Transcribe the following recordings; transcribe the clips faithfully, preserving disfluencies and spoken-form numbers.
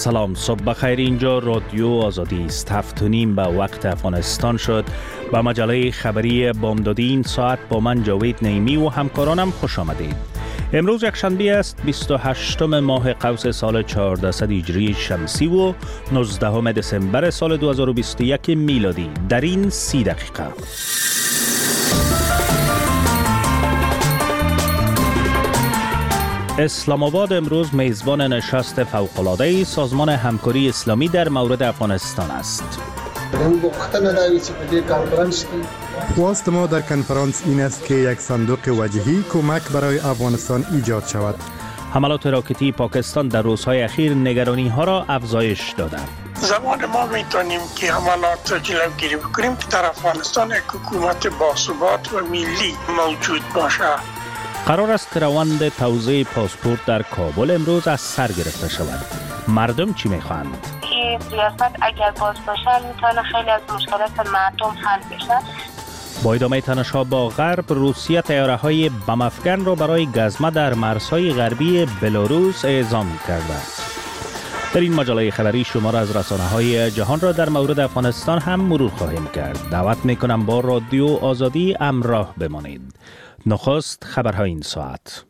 سلام، صبح بخیر. اینجا رادیو آزادی است. هفت و نیم به وقت افغانستان شد. با مجله خبری بامدادی این ساعت با من جاوید نعیمی و همکارانم خوش آمدید. امروز یکشنبه است، بیست و هشتم ماه قوس سال چهاردهصد هجری شمسی و نوزدهم دسامبر سال دو هزار و بیست و یک میلادی. در این سی دقیقه اسلام آباد امروز میزبان نشست فوق‌العاده سازمان همکاری اسلامی در مورد افغانستان است. خواست ما در کنفرانس این است که یک صندوق وجهی کمک برای افغانستان ایجاد شود. حملات راکتی پاکستان در روزهای اخیر نگرانی ها را افزایش داده. زمان ما میتونیم که حملات را جلوگیری بکنیم که در افغانستان یک حکومت باثبات و ملی موجود باشه. قرار است که روند توزیع پاسپورت در کابل امروز از سر گرفته شود. مردم چی میخواهند؟ این سیاست اگر باز باشه میتونه خیلی از مشکلات مردم حل بشه. با ادامه تنش‌ها با غرب، روسیه طیاره‌های بم افکن را برای گزمه در مرزهای غربی بلاروس اعزام کرده. در این مجله خبری شما را از رسانه‌های جهان را در مورد افغانستان هم مرور خواهیم کرد. دعوت میکنم با رادیو آزادی همراه بمانید. نخست خبرهای این ساعت.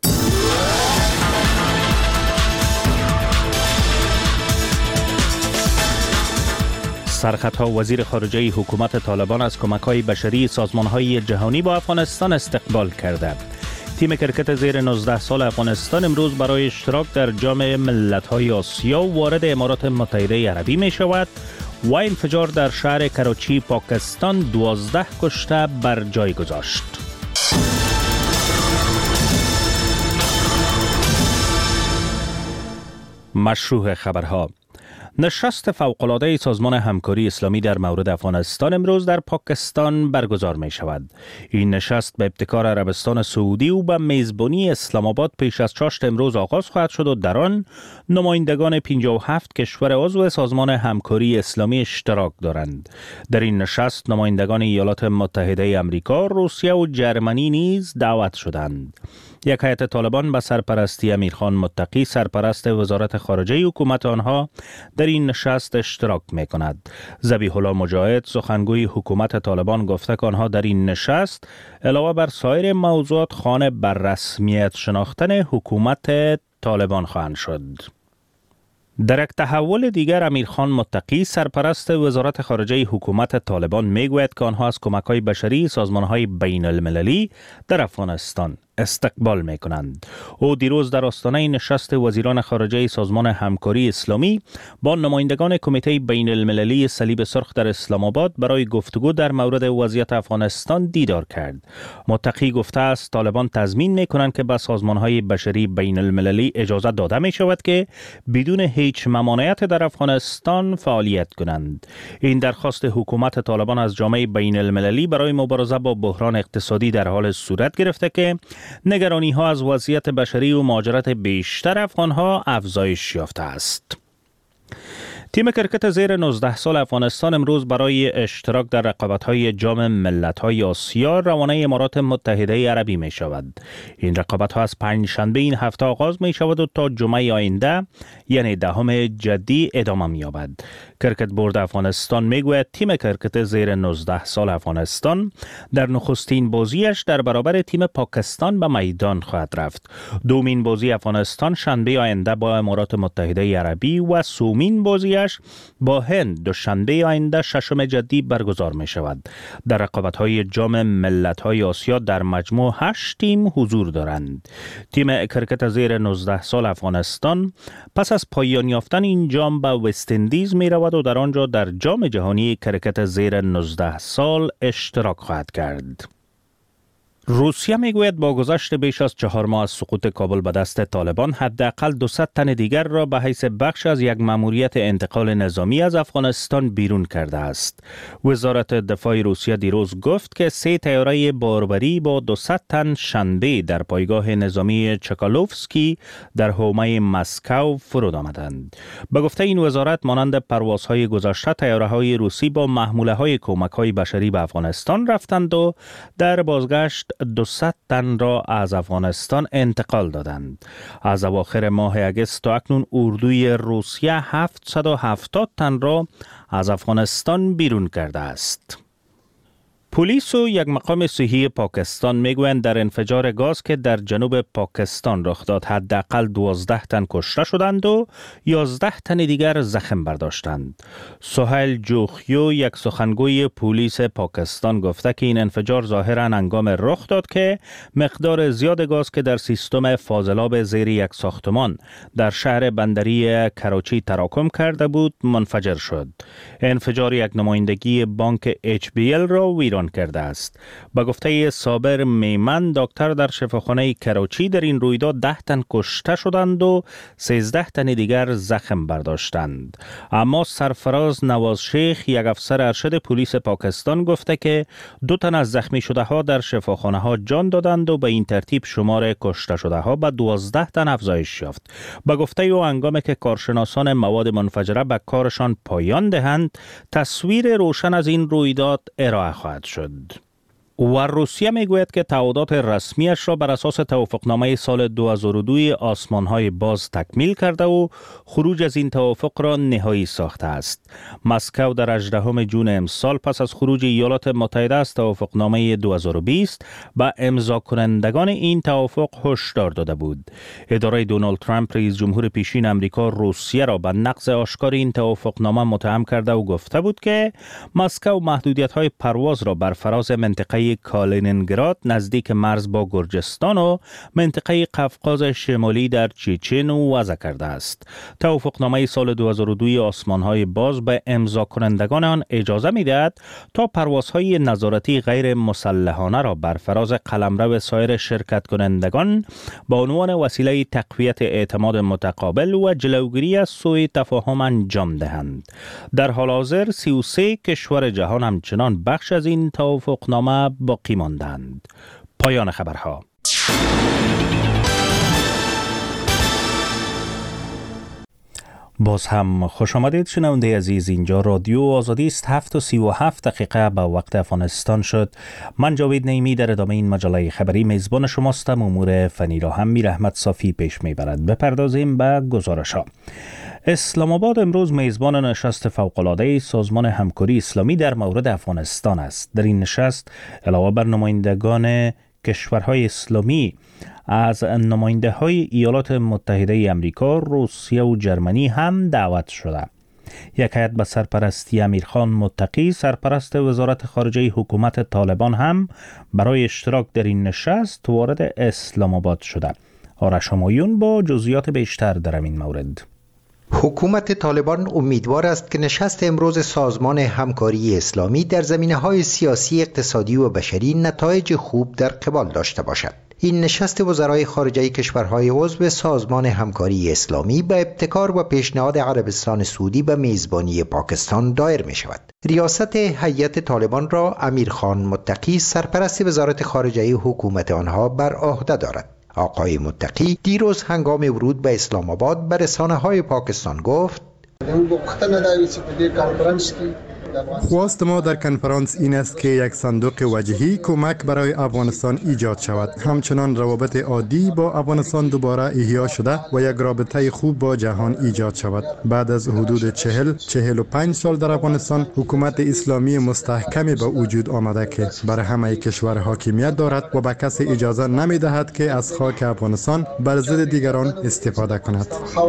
سرخطها وزیر خارجه حکومت طالبان از کمک‌های بشری سازمان‌های جهانی با افغانستان استقبال کرده. تیم کرکت زیر نوزده سال افغانستان امروز برای اشتراک در جام ملت‌های آسیا وارد امارات متحده عربی می شود و انفجار در شهر کراچی پاکستان دوازده کشته بر جای گذاشت. مشروع خبرها. نشست فوق‌العاده سازمان همکاری اسلامی در مورد افغانستان امروز در پاکستان برگزار می شود. این نشست به ابتکار عربستان سعودی و به میزبانی اسلام آباد پیش از چاشت امروز آغاز خواهد شد و در آن نمایندگان پنجاه و هفت کشور عضو سازمان همکاری اسلامی اشتراک دارند. در این نشست نمایندگان ایالات متحده آمریکا، روسیه و جرمنی نیز دعوت شدند. یک هیئت طالبان به سرپرستی امیرخان متقی، سرپرست وزارت خارجه حکومت آنها، در این نشست اشتراک می کند. ذبیح الله مجاهد، سخنگوی حکومت طالبان، گفته که آنها در این نشست علاوه بر سایر موضوعات خانه بر رسمیت شناختن حکومت طالبان خواهند شد. در یک تحول دیگر امیرخان متقی، سرپرست وزارت خارجه حکومت طالبان، میگوید که آنها از کمک‌های بشری سازمان‌های بین المللی در افغانستان استقبال می کنند. او دیروز در آستانه نشست وزیران خارجه سازمان همکاری اسلامی با نمایندگان کمیته بین المللی صلیب سرخ در اسلام آباد برای گفتگو در مورد وضعیت افغانستان دیدار کرد. متقی گفته است طالبان تضمین می کنند که به سازمان‌های بشری بین المللی اجازه داده می شود که بدون هیچ ممانعت در افغانستان فعالیت کنند. این درخواست حکومت طالبان از جامعه بین المللی برای مبارزه با بحران اقتصادی در حال صورت گرفته که نگرانی ها از وضعیت بشری و مهاجرت بیشتر افغان ها افزایش یافته است. تیم کرکت زیر نوزده سال افغانستان امروز برای اشتراک در رقابت‌های جام ملت‌های آسیا روانه امارات متحده عربی می شود. این رقابت‌ها از پنج شنبه این هفته آغاز می شود و تا جمعه آینده یعنی دهم جدی ادامه می یابد. کرکت بورد افغانستان می گوید تیم کرکت زیر نوزده سال افغانستان در نخستین بازیش در برابر تیم پاکستان به میدان خواهد رفت. دومین بازی افغانستان شنبه آینده با امارات متحده عربی و سومین بازی با هند دوشنبه آینده ششم جدی برگزار می شود. در رقابت‌های جام ملت‌های آسیا در مجموع هشت تیم حضور دارند. تیم کرکت زیر نوزده سال افغانستان پس از پایان یافتن این جام به وست اندیز می رود و در آنجا در جام جهانی کرکت زیر نوزده سال اشتراک خواهد کرد. روسیه میگوید با گذشت بیش از چهار ماه از سقوط کابل به دست طالبان حداقل دویست تن دیگر را به حیث بخش از یک مأموریت انتقال نظامی از افغانستان بیرون کرده است. وزارت دفاع روسیه دیروز گفت که سه طیاره باربری با دویست تن شنبه در پایگاه نظامی چکالوفسکی در حومه مسکو فرود آمدند. به گفته این وزارت مانند پروازهای گذشته طیاره‌های روسی با محموله‌های کمک‌های بشری به افغانستان رفتند و در بازگشت دویست تن را از افغانستان انتقال دادند. از اواخر ماه اگست تا اکنون اردوی روسیه هفتصد و هفتاد تن را از افغانستان بیرون کرده است. پلیس و یک مقام صحی پاکستان میگویند در انفجار گاز که در جنوب پاکستان رخ داد حداقل دوازده تن کشته شدند و یازده تن دیگر زخم برداشتند. سهیل جوخیو یک سخنگوی پلیس پاکستان گفته که این انفجار ظاهراً هنگام رخ داد که مقدار زیاد گاز که در سیستم فاضلاب زیر یک ساختمان در شهر بندری کراچی تراکم کرده بود منفجر شد. انفجار یک نمایندگی بانک اچ بی ال را ویران کرده است. با گفته صابر میمن دکتر در شفاخانه کراچی در این رویداد ده تن کشته شدند و سیزده تن دیگر زخم برداشتند. اما سرفراز نواز شیخ یک افسر ارشد پلیس پاکستان گفته که دو تن از زخمی شده ها در شفاخانه ها جان دادند و به این ترتیب شمار کشته شده ها به دوازده تن افزایش یافت. با گفته او هنگامی که کارشناسان مواد منفجره به کارشان پایان دهند تصویر روشن از این رویداد ارائه خواهد شد. و روسیه میگوید که تعهدات رسمیش را بر اساس توافقنامه سال دو هزار و دو آسمان‌های باز تکمیل کرده و خروج از این توافق را نهایی ساخته است. مسکو در هجدهم ژوئن امسال پس از خروج ایالات متحده از توافقنامه دو هزار و بیست به امضا کنندگان این توافق هشدار داده بود. اداره دونالد ترامپ رئیس جمهور پیشین امریکا روسیه را به نقض آشکار این توافقنامه متهم کرده و گفته بود که مسکو محدودیت‌های پرواز را بر فراز منطقه کالینینگراد نزدیک مرز با گرجستان و منطقه قفقاز شمالی در چچن وضع کرده است. توافقنامه سال دو هزار و دو آسمان‌های باز به امضا کنندگان آن اجازه می‌دهد تا پروازهای نظارتی غیر مسلحانه را بر فراز قلمرو سایر شرکت کنندگان با عنوان وسیله تقویت اعتماد متقابل و جلوگیری از سوء تفاهم انجام دهند. در حال حاضر سی و سه کشور جهان همچنان بخش از این توافقنامه باقی ماندند. پایان خبرها. باز هم خوش آمدید شنونده عزیز. اینجا رادیو آزادی است. هفت و سی و هفت دقیقه به وقت افغانستان شد. من جاوید نعیمی در ادامه این مجله خبری میزبان شماستم. امور فنی را هم میر احمد صافی پیش میبرد. بپردازیم به گزارش ها. اسلام آباد امروز میزبان نشست فوق‌العاده سازمان همکاری اسلامی در مورد افغانستان است. در این نشست علاوه بر نمایندگان کشورهای اسلامی از نماینده های ایالات متحده امریکا، روسیه و جرمنی هم دعوت شده. یک هیئت به سرپرستی امیرخان متقی سرپرست وزارت خارجه حکومت طالبان هم برای اشتراک در این نشست وارد اسلام آباد شده. آرش همایون با جزئیات بیشتر در این مورد. حکومت طالبان امیدوار است که نشست امروز سازمان همکاری اسلامی در زمینه‌های سیاسی، اقتصادی و بشری نتایج خوب در قبال داشته باشد. این نشست وزرای خارجه کشورهای عضو سازمان همکاری اسلامی به ابتکار و پیشنهاد عربستان سعودی به میزبانی پاکستان دایر می شود. ریاست هیئت طالبان را امیرخان متقی سرپرست وزارت خارجه حکومت آنها بر عهده دارد. آقای متقی دیروز هنگام ورود به اسلام آباد به رسانه‌های پاکستان گفت: خواست ما در کنفرانس این است که یک صندوق وجهی کمک برای افغانستان ایجاد شود. همچنان روابط عادی با افغانستان دوباره احیا شده و یک رابطه خوب با جهان ایجاد شود. بعد از حدود چهل چهل و پنج سال در افغانستان حکومت اسلامی مستحکمی به وجود آمده که بر همه کشور حاکمیت دارد و به کسی اجازه نمی دهد که از خاک افغانستان بر ضد دیگران استفاده کند.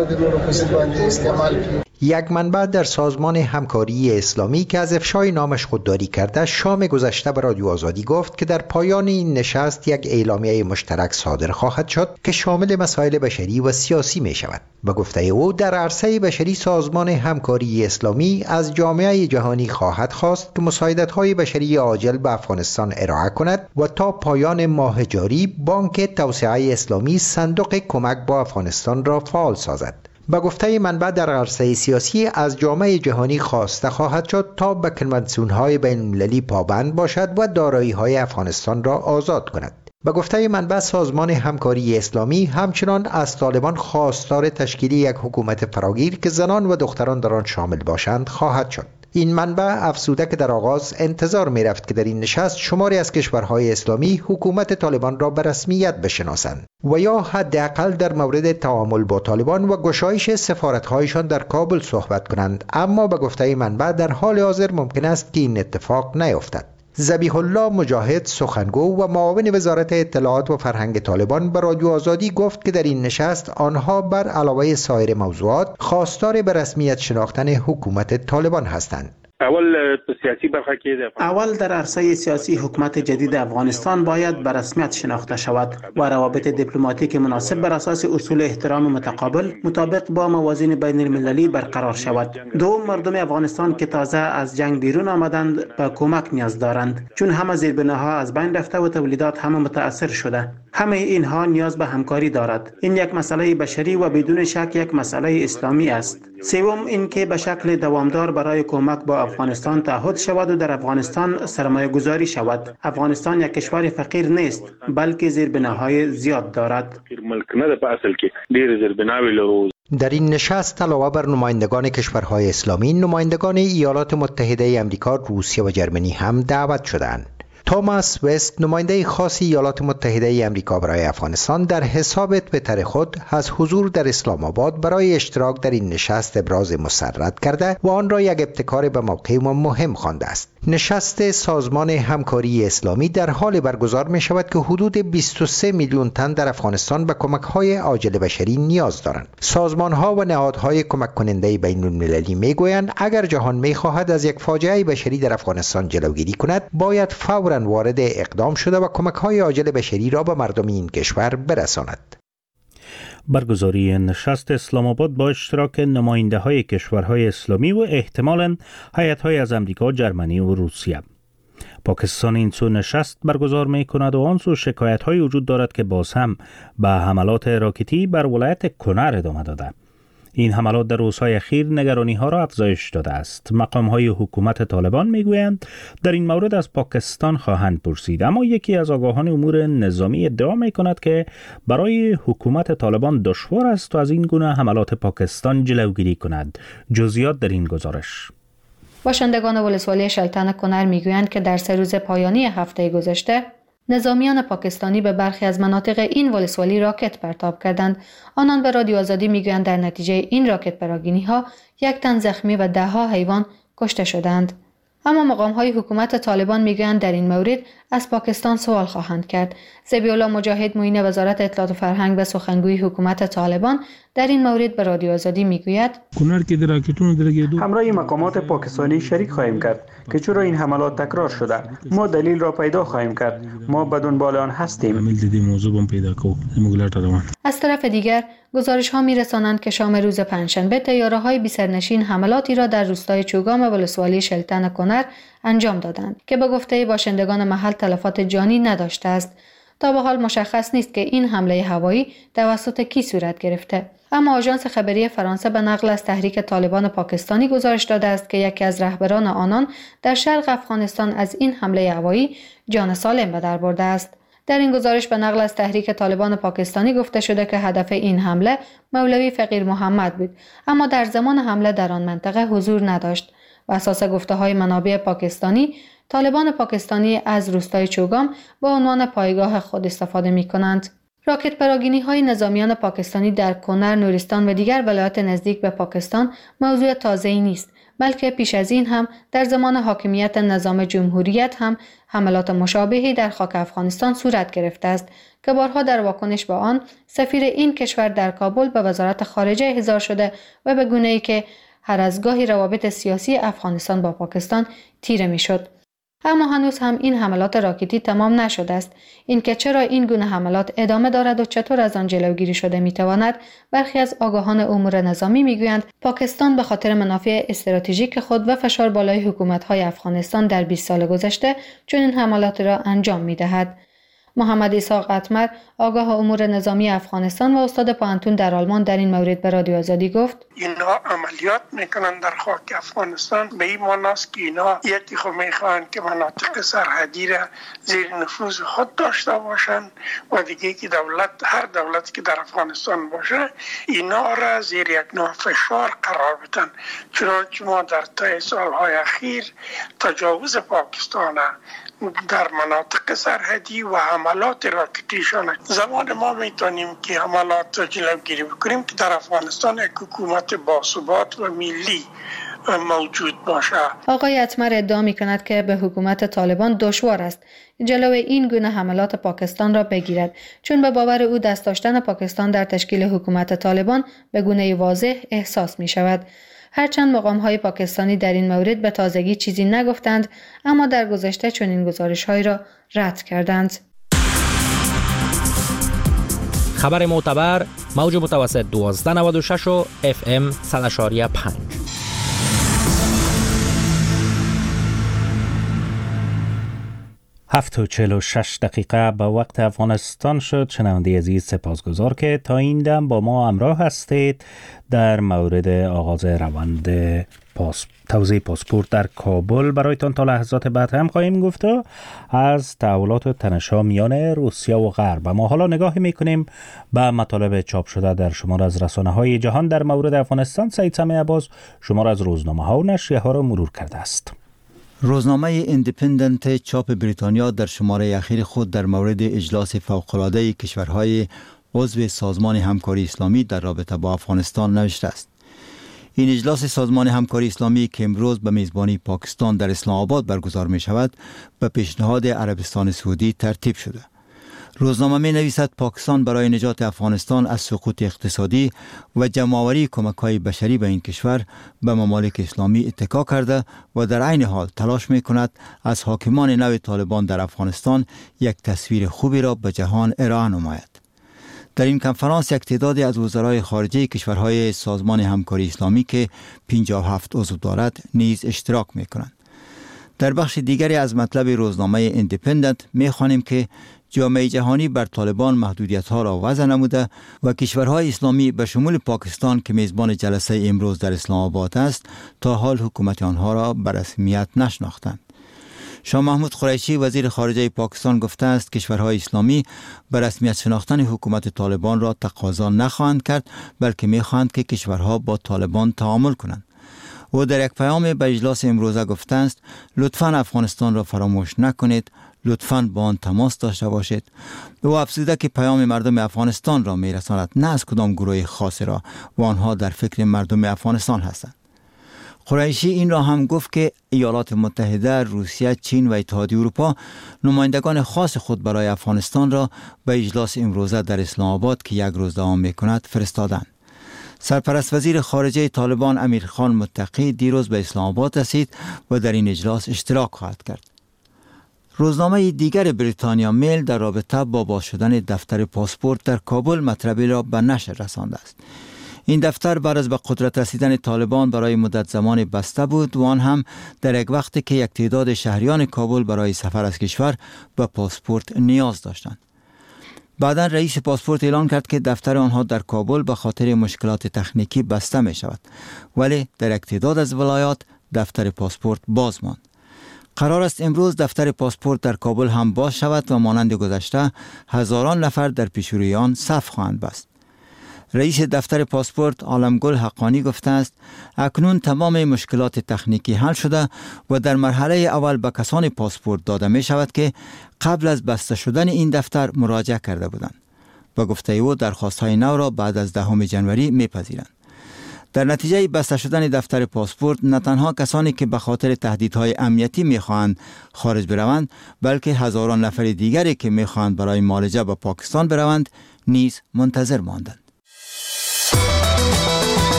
یک منبع در سازمان همکاری اسلامی که از افشای نامش خودداری کرده شام گذشته به رادیو آزادی گفت که در پایان این نشست یک اعلامیه مشترک صادر خواهد شد که شامل مسائل بشری و سیاسی می شود. به گفته او در عرصه بشری سازمان همکاری اسلامی از جامعه جهانی خواهد خواست که مساعدت‌های بشری عاجل به افغانستان ارائه کند و تا پایان ماه جاری بانک توسعه اسلامی صندوق کمک با افغانستان را فعال سازد. به گفته منبع در عرصه سیاسی از جامعه جهانی خواسته خواهد شد تا به کنوانسیون‌های بین‌المللی پابند باشد و دارایی‌های افغانستان را آزاد کند. به گفته منبع سازمان همکاری اسلامی همچنان از طالبان خواستار تشکیل یک حکومت فراگیر که زنان و دختران در آن شامل باشند خواهد شد. این منبع افزوده که در آغاز انتظار می رفت که در این نشست شماری از کشورهای اسلامی حکومت طالبان را به رسمیت بشناسند و یا حداقل در مورد تعامل با طالبان و گشایش سفارت‌هایشان در کابل صحبت کنند، اما به گفته منبع در حال حاضر ممکن است که این اتفاق نیفتد. ذبیح الله مجاهد سخنگو و معاون وزارت اطلاعات و فرهنگ طالبان به رادیو آزادی گفت که در این نشست آنها بر علاوه سایر موضوعات خواستار به رسمیت شناختن حکومت طالبان هستند. اول سیاسی برخه کې اول در عرصه سیاسی حکومت جدید افغانستان باید به رسمیت شناخته شود و روابط دیپلماتیک مناسب بر اساس اصول احترام متقابل مطابق با موازین بین المللی برقرار شود. دوم، مردم افغانستان که تازه از جنگ بیرون آمدند به کمک نیاز دارند، چون همه زیربناها از بین رفته و تولیدات همه متاثر شده. همه اینها نیاز به همکاری دارد. این یک مسئله بشری و بدون شک یک مسئله اسلامی است. سوم، اینکه به شکل دوامدار برای کمک با افغانستان تعهد شود و در افغانستان سرمایه گذاری شود. افغانستان یک کشور فقیر نیست، بلکه زیربناهای زیاد دارد. در این نشست علاوه بر نمایندگان کشورهای اسلامی، نمایندگان ایالات متحده آمریکا، روسیه و جرمنی هم دعوت شدند. توماس وست، نماینده خاص ایالات متحده آمریکا برای افغانستان، در حساب توییتر خود از حضور در اسلام آباد برای اشتراک در این نشست ابراز مسرت کرده و آن را یک ابتکار به موقع و مهم خوانده است. نشست سازمان همکاری اسلامی در حال برگزار می شود که حدود بیست و سه میلیون تن در افغانستان به کمک‌های عاجل بشری نیاز دارند. سازمان‌ها و نهادهای کمک کننده بین المللی می گویند اگر جهان می خواهد از یک فاجعه بشری در افغانستان جلوگیری کند، باید فوراً وارد اقدام شده و کمک‌های عاجل بشری را به مردم این کشور برساند. برگزاری نشست اسلام آباد با اشتراک نماینده های کشورهای اسلامی و احتمالاً هیئت‌های از امریکا، جرمنی و روسیه. پاکستان این سو نشست برگزار می کند و آن سو شکایت های وجود دارد که باز هم به حملات راکتی بر ولایت کنر ادامه داده. این حملات در روزهای اخیر نگرانی ها را افزایش داده است. مقام های حکومت طالبان می گویند در این مورد از پاکستان خواهند پرسید، اما یکی از آگاهان امور نظامی ادعا می کند که برای حکومت طالبان دشوار است و از این گونه حملات پاکستان جلوگیری کند. جزئیات در این گزارش. باشندگان ولسوالی شلتن کنر می گویند که در سه روز پایانی هفته گذشته نظامیان پاکستانی به برخی از مناطق این ولسوالی راکت پرتاب کردند. آنان به رادیو آزادی میگویند در نتیجه این راکت پراگینی ها یک تن زخمی و ده ها حیوان کشته شدند. اما مقام های حکومت طالبان میگویند در این مورد از پاکستان سوال خواهند کرد. ذبیح الله مجاهد، معین وزارت اطلاعات و فرهنگ و سخنگوی حکومت طالبان، در این مورد به رادیو آزادی میگوید همراه مقامات پاکستانی شریک خواهیم کرد که چرا این حملات تکرار شده. ما دلیل را پیدا خواهیم کرد. ما به دنبال آن هستیم. از طرف دیگر گزارش ها میرسانند که شام روز پنجشنبه طیاره های بی سرنشین حملاتی را در روستای چوگام ولسوالی شلتن کنر انجام دادند که به گفته باشندگان محل تلفات جانی نداشته است. تا به حال مشخص نیست که این حمله هوایی توسط کی صورت گرفته. اما آژانس خبری فرانسه به نقل از تحریک طالبان پاکستانی گزارش داده است که یکی از رهبران آنان در شرق افغانستان از این حمله هوایی جان سالم به در برده است. در این گزارش به نقل از تحریک طالبان پاکستانی گفته شده که هدف این حمله مولوی فقیر محمد بود، اما در زمان حمله در آن منطقه حضور نداشت. و اساس گفته‌های منابع پاکستانی، طالبان پاکستانی از روستای چوگام به عنوان پایگاه خود استفاده می‌کنند. راکت پراگینی‌های نظامیان پاکستانی در کنر، نورستان و دیگر ولایات نزدیک به پاکستان موضوع تازه‌ای نیست، بلکه پیش از این هم در زمان حاکمیت نظام جمهوریت هم حملات مشابهی در خاک افغانستان صورت گرفته است که بارها در واکنش به آن سفیر این کشور در کابل به وزارت خارجه احضار شده و به گونه‌ای که هر از گاهی روابط سیاسی افغانستان با پاکستان تیره می‌شد. اما هنوز هم این حملات راکتی تمام نشده است. اینکه چرا این گونه حملات ادامه دارد و چطور از آن جلوگیری شده میتواند، برخی از آگاهان امور نظامی میگویند پاکستان به خاطر منافع استراتژیک خود و فشار بالای حکومت‌های افغانستان در بیست سال گذشته چنین حملات را انجام میدهد. محمد اسحاق اتمر آگاه امور نظامی افغانستان و استاد پوهنتون در آلمان در این مورد به رادیو آزادی گفت: اینا عملیات میکنن در خاک افغانستان، به این معناست که اینا یکی خود میخوان که مناطق سرحدی را زیر نفوذ خود داشته باشن و دیگه که دولت هر دولتی که در افغانستان باشه اینا را زیر یک نوع فشار قرار بدن. چنانچه ما در طی سالهای اخیر تجاوز پاکستان در مناطق سرحدی و حملات راکتیشان زمان ما میتونیم که حملات را جلوگیری بکنیم که در افغانستان یک حکومت باثبات و ملی موجود باشه. آقای اتمر ادعا می کند که به حکومت طالبان دشوار است جلوی این گونه حملات پاکستان را بگیرد، چون به باور او دست داشتن پاکستان در تشکیل حکومت طالبان به گونه واضح احساس می شود. هرچند مقام‌های پاکستانی در این مورد به تازگی چیزی نگفتند، اما در گذشته چنین گزارش‌هایی را رد کردند. خبر معتبر موج متوسط دوازده نود و شش و اف ام صد و پنج. هفت و چهل و شش دقیقه به وقت افغانستان شد. شنونده عزیز سپاسگزار که تا این دم با ما همراه هستید. در مورد آغاز روند پاس... توزیع پاسپورت در کابل برایتان تا لحظات بعد هم خواهیم گفت از تحولات و تنش‌ها میان روسیه و غرب. ما حالا نگاهی میکنیم به مطالب چاپ شده در شمار از رسانه‌های جهان در مورد افغانستان. سعید سمیع عباس شمار از روزنامه‌ها و نشریه‌ها را مرور کرده است. روزنامه ایندیپندنت چاپ بریتانیا در شماره اخیر خود در مورد اجلاس فوق‌العاده کشورهای عضو سازمان همکاری اسلامی در رابطه با افغانستان نوشته است: این اجلاس سازمان همکاری اسلامی که امروز به میزبانی پاکستان در اسلام آباد برگزار می شود به پیشنهاد عربستان سعودی ترتیب شده. روزنامه می نویسد پاکستان برای نجات افغانستان از سقوط اقتصادی و جمع‌آوری کمک‌های بشری به این کشور به ممالک اسلامی اتکا کرده و در عین حال تلاش می کند از حاکمان نو طالبان در افغانستان یک تصویر خوبی را به جهان ارائه نماید. در این کنفرانس یک تعدادی از وزرای خارجه کشورهای سازمان همکاری اسلامی که پنجاه و هفت عضو دارد نیز اشتراک می کنند. در بخش دیگری از مطلب روزنامه ایندیپندنت می خوانیم که جامعه جهانی بر طالبان محدودیت‌ها را وضع نموده و کشورهای اسلامی به شمول پاکستان که میزبان جلسه امروز در اسلام آباد است تا حال حکومت آنها را به رسمیت نشناختند. شاه محمود قریشی وزیر خارجه پاکستان گفته است کشورهای اسلامی به رسمیت شناختن حکومت طالبان را تقاضا نخواهند کرد، بلکه می‌خواهند که کشورها با طالبان تعامل کنند. او در یک پیام به اجلاس امروزه گفته است لطفاً افغانستان را فراموش نکنید، لطفاً با آن تماس داشته باشید. او افزوده که پیام مردم افغانستان را میرساند، نه از کدام گروه خاصی را، و آنها در فکر مردم افغانستان هستند. قریشی این را هم گفت که ایالات متحده، روسیه، چین و اتحادیه اروپا نمایندگان خاص خود برای افغانستان را به اجلاس امروزه در اسلام آباد که یک روز دوام می‌کند فرستادند. سرپرست وزیر خارجه طالبان امیرخان متقی دیروز به اسلام آباد رسید و در این اجلاس اشتراک خواهد کرد. روزنامه دیگر بریتانیا میل در رابطه با باز شدن دفتر پاسپورت در کابل مطلبی را به نشر رسانده است. این دفتر بعد از به قدرت رسیدن طالبان برای مدت زمان بسته بود و آن هم در یک وقتی که یک تعداد شهریان کابل برای سفر از کشور به پاسپورت نیاز داشتند. بعدا رئیس پاسپورت اعلان کرد که دفتر آنها در کابل به خاطر مشکلات تکنیکی بسته می شود، ولی در یک تعداد از ولایات دفتر پاسپورت باز ماند. قرار است امروز دفتر پاسپورت در کابل هم باز شود و مانند گذشته هزاران نفر در پیشروی آن صف خواهند بست. رئیس دفتر پاسپورت عالمگل حقانی گفته است اکنون تمام مشکلات تکنیکی حل شده و در مرحله اول به کسان پاسپورت داده می شود که قبل از بسته شدن این دفتر مراجعه کرده بودند. با گفته او درخواست‌های نو را بعد از دهم ژانویه می‌پذیرند. در نتیجه بسته شدن دفتر پاسپورت نه تنها کسانی که به خاطر تهدیدهای امنیتی می‌خواهند خارج بروند، بلکه هزاران نفر دیگری که می‌خواهند برای معالجه به پاکستان بروند نیز منتظر ماندند.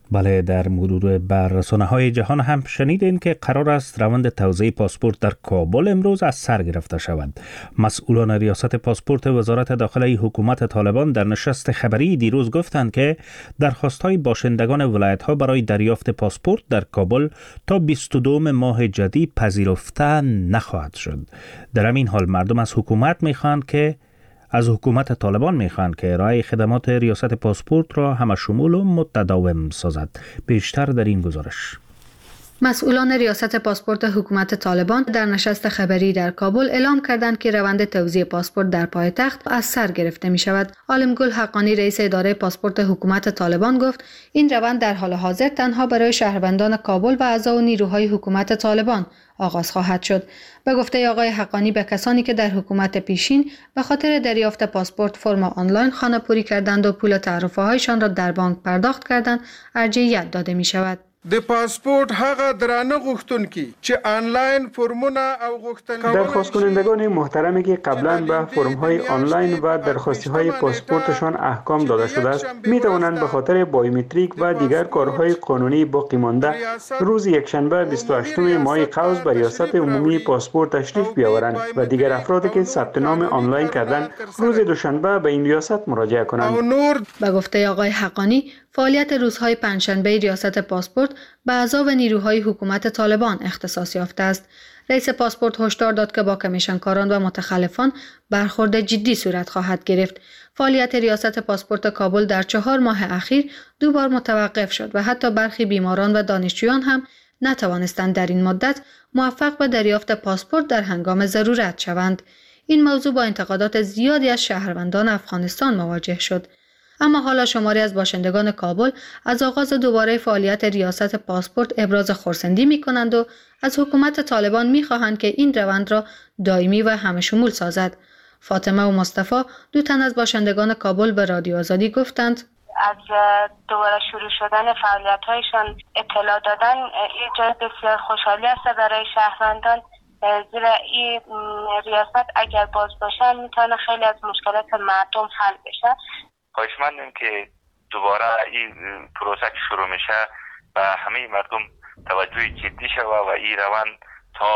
بله، در مرور بر رسانه‌های جهان هم شنیدین که قرار است روند توزیع پاسپورت در کابل امروز از سر گرفته شود. مسئولان ریاست پاسپورت وزارت داخلی حکومت طالبان در نشست خبری دیروز گفتند که درخواست‌های باشندگان ولایت‌ها برای دریافت پاسپورت در کابل تا بیست و دو ماه جدی پذیرفته نخواهد شد. در همین حال مردم از حکومت می‌خواهند که از حکومت طالبان میخواهند که ارائه خدمات ریاست پاسپورت را همشمول و متداوم سازد. بیشتر در این گزارش. مسئولان ریاست پاسپورت حکومت طالبان در نشست خبری در کابل اعلام کردند که روند توزیع پاسپورت در پایتخت از سر گرفته می شود. عالمگل حقانی رئیس اداره پاسپورت حکومت طالبان گفت این روند در حال حاضر تنها برای شهروندان کابل و اعضا و نیروهای حکومت طالبان آغاز خواهد شد. به گفته آقای حقانی به کسانی که در حکومت پیشین به خاطر دریافت پاسپورت فرم آنلاین خانه‌پوری کردند و پول تعرفه هایشان را در بانک پرداخت کردند ارجحیت داده می شود. د پاسپورت هغه درانه غوښتونکي چې آنلاین فرمونه او غوښتنې درخواست کنندگان محترمی که قبلا به فرم های آنلاین و درخواستی های پاسپورتشان احکام داده شده است می توانند به خاطر بایومتریک و دیگر کارهای قانونی باقی مانده روز یکشنبه بیست و هشتم ماه قوس به ریاست عمومی پاسپورت تشریف بیاورند و دیگر افرادی که ثبت نام آنلاین کردند روز دوشنبه به این ریاست مراجعه کنند. به گفته آقای حقانی فعالیت روزهای پنجشنبه ریاست پاسپورت به اعضا و نیروهای حکومت طالبان اختصاص یافته است. رئیس پاسپورت هشدار داد که با کمیشنکاران و متخلفان برخورد جدی صورت خواهد گرفت. فعالیت ریاست پاسپورت کابل در چهار ماه اخیر دو بار متوقف شد و حتی برخی بیماران و دانشجویان هم نتوانستند در این مدت موفق به دریافت پاسپورت در هنگام ضرورت شوند. این موضوع با انتقادات زیادی از شهروندان افغانستان مواجه شد. اما حالا شماری از باشندگان کابل از آغاز دوباره فعالیت ریاست پاسپورت ابراز خرسندی می کنند و از حکومت طالبان می خواهند که این روند را دائمی و همه‌شمول سازد. فاطمه و مصطفی دو تن از باشندگان کابل به رادیو آزادی گفتند از دوباره شروع شدن فعالیت هایشان اطلاع دادن این جای بسیار خوشحالی است برای شهروندان، زیرا این ریاست اگر باز باشه میتونه خیلی از مشکلات مردم حل بشه. خواهشمندیم که دوباره این پروسه که شروع میشه و همه مردم توجه جدی شوه و این روند تا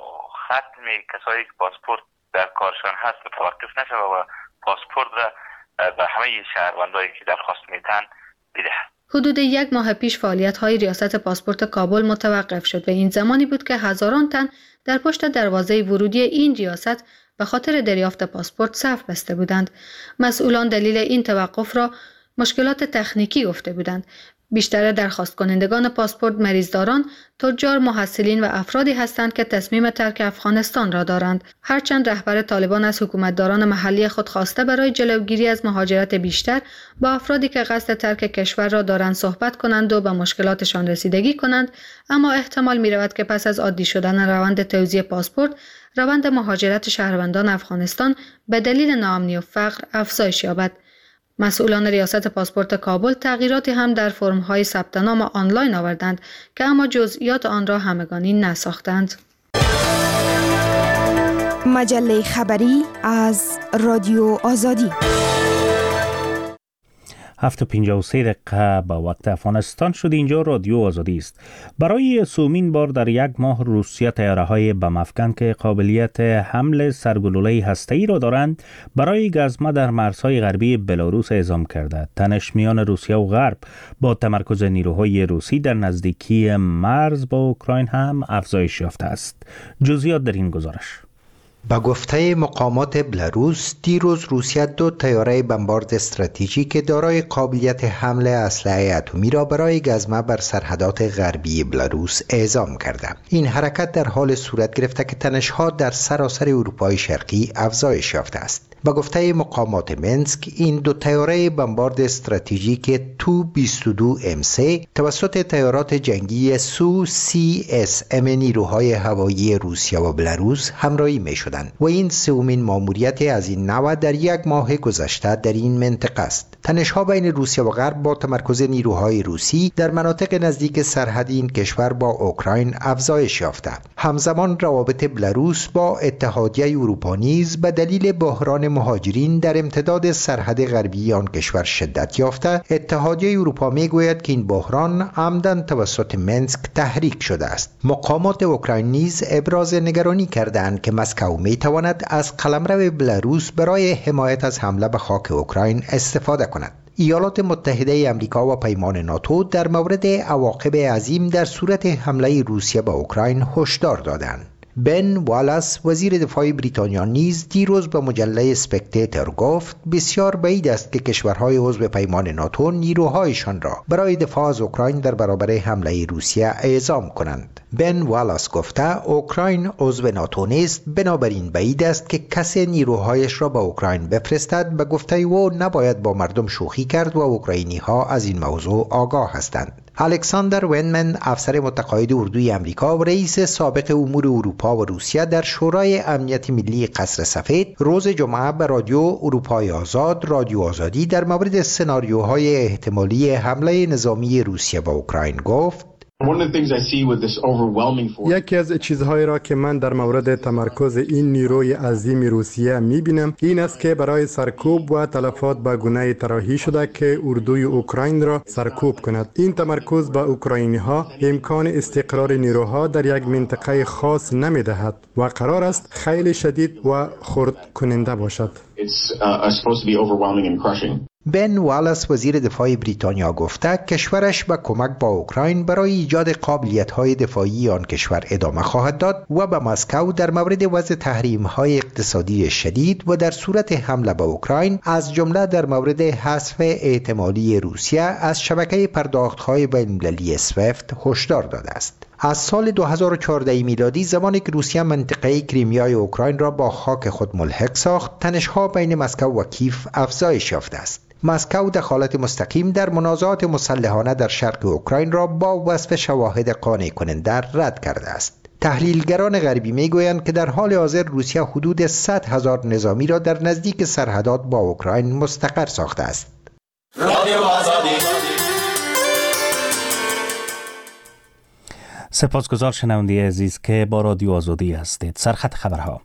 ختم کسایی که پاسپورت در کارشان هست متوقف نشوه و پاسپورت را به همه شهروندایی که درخواست میتن بدهد. حدود یک ماه پیش فعالیت‌های ریاست پاسپورت کابل متوقف شد و این زمانی بود که هزاران تن در پشت دروازه ورودی این ریاست به خاطر دریافت پاسپورت صف بسته بودند. مسئولان دلیل این توقف را مشکلات تکنیکی گفته بودند. بیشتر درخواست کنندگان پاسپورت مریضداران، تجار، محصلین و افرادی هستند که تصمیم ترک افغانستان را دارند. هرچند رهبر طالبان از حکومتداران محلی خود خواسته برای جلوگیری از مهاجرت بیشتر با افرادی که قصد ترک کشور را دارند صحبت کنند و به مشکلاتشان رسیدگی کنند، اما احتمال می رود که پس از عادی شدن روند توزیع پاسپورت، روند مهاجرت شهروندان افغانستان به دلیل ناامنی و فقر افزایش یابد. مسئولان ریاست پاسپورت کابل تغییراتی هم در فرم‌های ثبت نام آنلاین آوردند که اما جزئیات آن را همگانی نساختند. مجله خبری از رادیو آزادی. هفت و پنجاه و سه دقیقه به وقت افغانستان شد. اینجا رادیو آزادی است. برای سومین بار در یک ماه روسیه طیاره‌های بم افکن که قابلیت حمل سرگلوله هسته‌ای را دارند برای گزمه در مرزهای غربی بلاروس اعزام کرده. تنش میان روسیه و غرب با تمرکز نیروهای روسی در نزدیکی مرز با اوکراین هم افزایش یافته است. جزئیات در این گزارش. با گفته مقامات بلاروس، دیروز روسیه دو طیاره بمبارد استراتژیک دارای قابلیت حمل اسلحه اتمی را برای گزمه بر سرحدات غربی بلاروس اعزام کرده. این حرکت در حال صورت گرفته که تنش‌ها در سراسر اروپای شرقی افزایش یافته است. با گفته مقامات منسک، این دو طیاره بمبارد استراتژیک تو بیست و دو ام سه توسط طیارات جنگی سو سی اس ام نیروهای هوایی روسیه و بلاروس همراهی می شدند و این سومین ماموریت از این نوع در یک ماه گذشته در این منطقه است. تنش‌ها بین روسیه و غرب با تمرکز نیروهای روسی در مناطق نزدیک سرحد این کشور با اوکراین افزایش یافته. همزمان روابط بلاروس با اتحادیه اروپا نیز به دلیل بحران مهاجرین در امتداد سرحد غربی آن کشور شدت یافته، اتحادیه اروپا میگوید که این بحران عمداً توسط منسک تحریک شده است. مقامات اوکراین نیز ابراز نگرانی کردند که مسکو میتواند از قلمرو بلاروس برای حمایت از حمله به خاک اوکراین استفاده کند. ایالات متحده امریکا و پیمان ناتو در مورد عواقب عظیم در صورت حمله روسیه به اوکراین هشدار دادند. بن والاس وزیر دفاع بریتانیا نیز دیروز به مجله اسپکتیتر گفت بسیار بعید است که کشورهای عضو پیمان ناتو نیروهایشان را برای دفاع از اوکراین در برابر حمله روسیه اعزام کنند. بن والاس گفته اوکراین عضو ناتو نیست، بنابراین بعید است که کسی نیروهایش را به اوکراین بفرستد. به گفته او نباید با مردم شوخی کرد و اوکراینی ها از این موضوع آگاه هستند. الکساندر وینمن، افسر متقاعد اردوی امریکا و رئیس سابق امور اروپا و روسیه در شورای امنیت ملی قصر سفید، روز جمعه به رادیو اروپای آزاد، رادیو آزادی، در مورد سناریوهای احتمالی حمله نظامی روسیه به اوکراین گفت: یکی از چیزهایی را که من در مورد تمرکز این نیروی عظیم روسیه می‌بینم این است که برای سرکوب و تلفات به گونه طراحی شده که اردوی اوکراین را سرکوب کند. این تمرکز به اوکراینی‌ها امکان استقرار نیروها در یک منطقه خاص نمی‌دهد و قرار است خیلی شدید و خرد کننده باشد. بن والاس وزیر دفاع بریتانیا گفته کشورش به کمک با اوکراین برای ایجاد قابلیت‌های دفاعی آن کشور ادامه خواهد داد و به مسکو در مورد وضع تحریم‌های اقتصادی شدید و در صورت حمله به اوکراین از جمله در مورد حذف احتمالی روسیه از شبکه پرداخت‌های بین‌المللی سویفت هشدار داده است. از سال دو هزار و چهارده میلادی زمانی که روسیه منطقه کریمیای اوکراین را با خاک خود ملحق ساخت، تنش‌ها بین مسکو و کیف افزایش یافته است. مسکو دخالت مستقیم در منازعات مسلحانه در شرق اوکراین را با وصف شواهد قانع کننده رد کرده است. تحلیلگران غربی میگویند که در حال حاضر روسیه حدود صد هزار نظامی را در نزدیک سرحدات با اوکراین مستقر ساخته است. رادیو آزادی. سپاسگزار شنونده عزیز که با رادیو آزادی هستید. سرخط خبرها.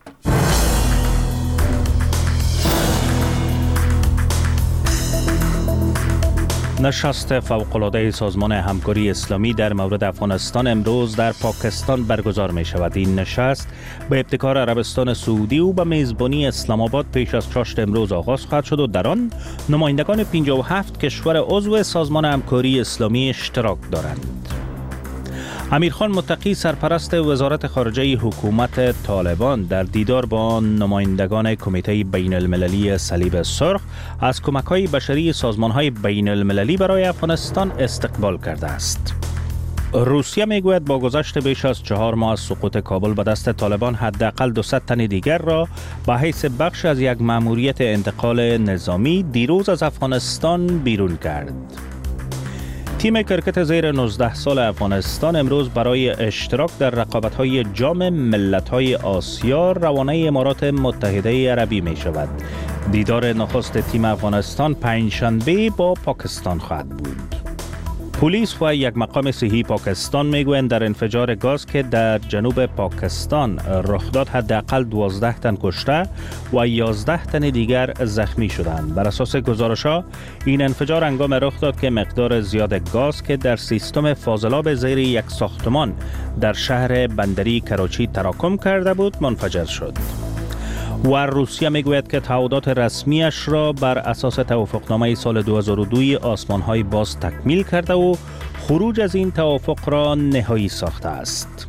نشست فوق‌العاده سازمان همکاری اسلامی در مورد افغانستان امروز در پاکستان برگزار می شود. این نشست به ابتکار عربستان سعودی و به میزبانی اسلام آباد پیش از چاشت امروز آغاز خواهد شد و در آن نمایندگان پنجاه و هفت کشور عضو سازمان همکاری اسلامی اشتراک دارند. امیرخان متقی سرپرست وزارت خارجه حکومت طالبان در دیدار با نمایندگان کمیته بین المللی صلیب سرخ از کمک‌های بشری سازمان‌های بین المللی برای افغانستان استقبال کرده است. روسیه میگوید با گذشت بیش از چهار ماه از سقوط کابل به دست طالبان حداقل دویست تن دیگر را به حیث بخش از یک مأموریت انتقال نظامی دیروز از افغانستان بیرون کرد. تیم کرکت زیر نوزده سال افغانستان امروز برای اشتراک در رقابت‌های جام ملت‌های آسیا روانه امارات متحده عربی می شود. دیدار نخست تیم افغانستان پنجشنبه با پاکستان خواهد بود. پلیس و یک مقام صحی پاکستان میگویند در انفجار گاز که در جنوب پاکستان رخ داد حداقل دوازده تن کشته و یازده تن دیگر زخمی شدند. بر اساس گزارش‌ها این انفجار هنگام رخ داد که مقدار زیاد گاز که در سیستم فاضلاب زیر یک ساختمان در شهر بندری کراچی تراکم کرده بود منفجر شد. و روسیه میگوید که تعهدات رسمیش را بر اساس توافقنامه سال دو هزار و دو آسمان‌های باز تکمیل کرده و خروج از این توافق را نهایی ساخته است.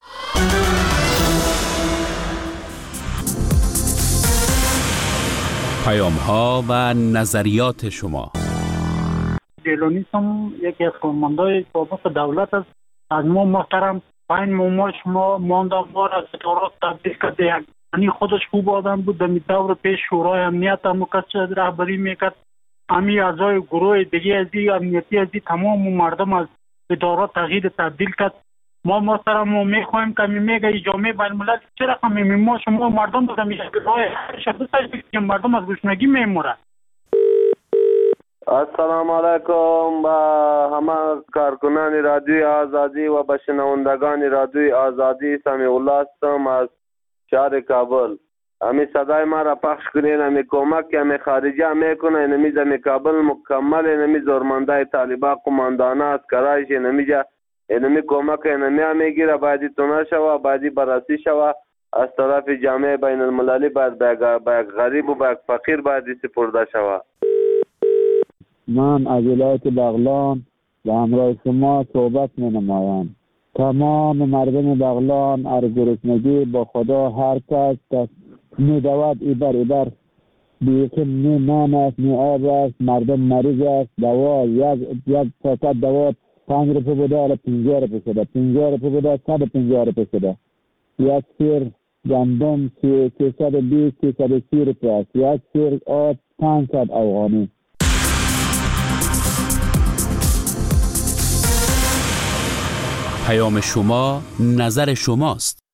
پیام‌ها و نظریات شما. جلونیسم یکی از فرماندهای سابق دولت است. از ما محترم پنج ماه شما مانده ما را ستارات تبدیل کرده. یعنی خودش خوب آدم بود. در دور پیش شورای امنیت هم کسی رهبری میکرد. امی اعضای گروه دیگه ازی امنیتی ازی تمام مردم از ادارات تغییر تبدیل کرد. ما محترم ما میخوایم که میگه ای جامعه بین الملل چه رقمی ما شما مردم بودم میگه که مردم از گشنگی میمورن. السلام علیکم با همه کارکنان رادیوی آزادی و به شنوندگان رادیوی آزادی. سمیع الله هستم از شهر کابل. امی صدای ما را پخش کنین، امی کمک که امی خارجه میکنه، اینمیز امی کابل مکمل، اینمی زورمنده طالبا قماندانه اسکرایش اینمیجا اینمی کمک اینمی هم میگیره، باید تونه شوه، باید بررسی شوه از طرف جامعه بین المللی، باید به غریب و به فقیر باید سپرده شوه. من از ولایت بغلان و همراه شما صحبت می نمایم. تمام مردم بغلان از گرسنگی با خدا هر کس دست می دود ایبر ایبر بیکن نی نان است نی آب است، مردم مریض است، دوا یک یک پاکت دوا پنج روپه بوده الان پنجاه روپه شده، پنجاه روپه بوده صد و پنجاه روپه شده. یک سیر گندم سیصد و بیست سیصد و سی روپه است، یک سیر آب پانصد افغانی. پیام شما نظر شماست.